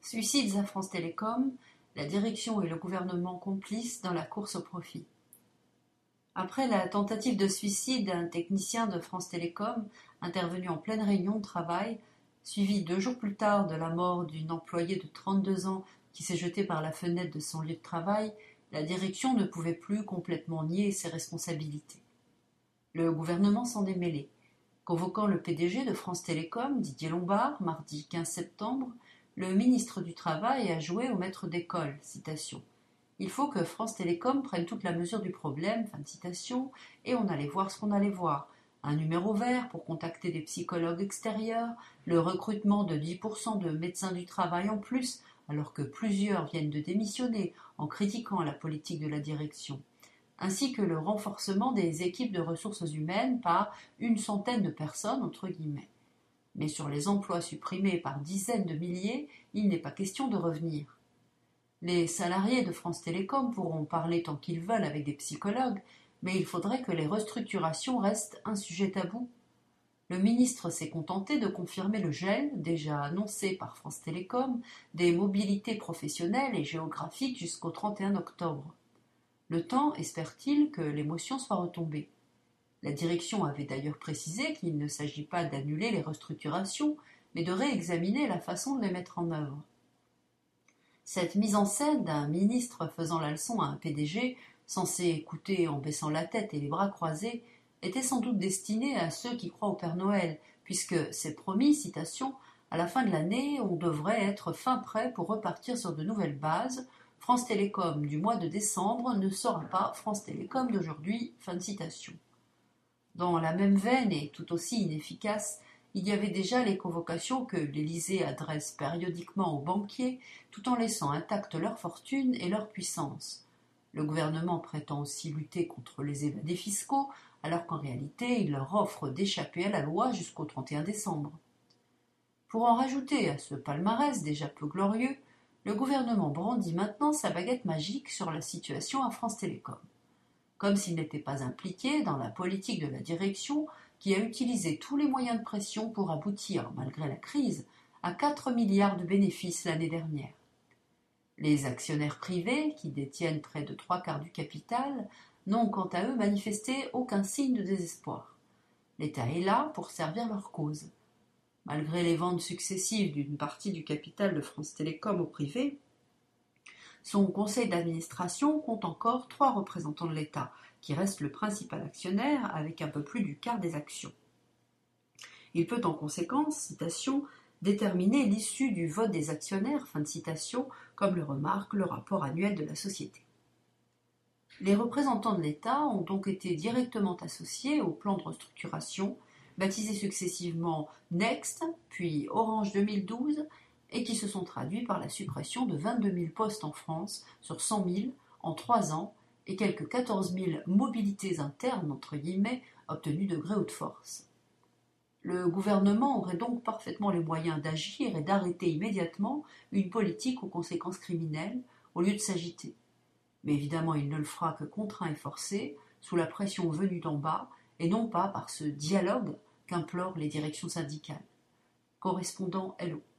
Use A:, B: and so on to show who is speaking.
A: Suicides à France Télécom, la direction et le gouvernement complices dans la course au profit. Après la tentative de suicide d'un technicien de France Télécom intervenu en pleine réunion de travail, suivie 2 jours plus tard de la mort d'une employée de 32 ans qui s'est jetée par la fenêtre de son lieu de travail, la direction ne pouvait plus complètement nier ses responsabilités. Le gouvernement s'en est mêlé. Convoquant le PDG de France Télécom, Didier Lombard, mardi 15 septembre, le ministre du Travail a joué au maître d'école. Citation. Il faut que France Télécom prenne toute la mesure du problème, fin de citation, et on allait voir ce qu'on allait voir. Un numéro vert pour contacter des psychologues extérieurs, le recrutement de 10% de médecins du travail en plus, alors que plusieurs viennent de démissionner en critiquant la politique de la direction, ainsi que le renforcement des équipes de ressources humaines par une centaine de personnes, entre guillemets. Mais sur les emplois supprimés par dizaines de milliers, il n'est pas question de revenir. Les salariés de France Télécom pourront parler tant qu'ils veulent avec des psychologues, mais il faudrait que les restructurations restent un sujet tabou. Le ministre s'est contenté de confirmer le gel, déjà annoncé par France Télécom, des mobilités professionnelles et géographiques jusqu'au 31 octobre. Le temps, espère-t-il, que l'émotion soit retombée. La direction avait d'ailleurs précisé qu'il ne s'agit pas d'annuler les restructurations, mais de réexaminer la façon de les mettre en œuvre. Cette mise en scène d'un ministre faisant la leçon à un PDG, censé écouter en baissant la tête et les bras croisés, était sans doute destinée à ceux qui croient au Père Noël, puisque c'est promis, citation, à la fin de l'année, on devrait être fin prêt pour repartir sur de nouvelles bases. France Télécom du mois de décembre ne sera pas France Télécom d'aujourd'hui, fin de citation. Dans la même veine et tout aussi inefficace, il y avait déjà les convocations que l'Élysée adresse périodiquement aux banquiers, tout en laissant intactes leur fortune et leur puissance. Le gouvernement prétend aussi lutter contre les évadés fiscaux, alors qu'en réalité il leur offre d'échapper à la loi jusqu'au 31 décembre. Pour en rajouter à ce palmarès déjà peu glorieux, le gouvernement brandit maintenant sa baguette magique sur la situation à France Télécom. Comme s'il n'était pas impliqué dans la politique de la direction qui a utilisé tous les moyens de pression pour aboutir, malgré la crise, à 4 milliards de bénéfices l'année dernière. Les actionnaires privés, qui détiennent près de 3/4 du capital, n'ont quant à eux manifesté aucun signe de désespoir. L'État est là pour servir leur cause. Malgré les ventes successives d'une partie du capital de France Télécom au privé, son conseil d'administration compte encore 3 représentants de l'État, qui reste le principal actionnaire avec un peu plus du quart des actions. Il peut en conséquence, citation, déterminer l'issue du vote des actionnaires, fin de citation, comme le remarque le rapport annuel de la société. Les représentants de l'État ont donc été directement associés au plan de restructuration, baptisé successivement Next, puis Orange 2012, et qui se sont traduits par la suppression de 22 000 postes en France sur 100 000 en 3 ans et quelques 14 000 mobilités internes, entre guillemets, obtenues de gré ou de force. Le gouvernement aurait donc parfaitement les moyens d'agir et d'arrêter immédiatement une politique aux conséquences criminelles au lieu de s'agiter. Mais évidemment, il ne le fera que contraint et forcé, sous la pression venue d'en bas, et non pas par ce dialogue qu'implorent les directions syndicales. Correspondant LO.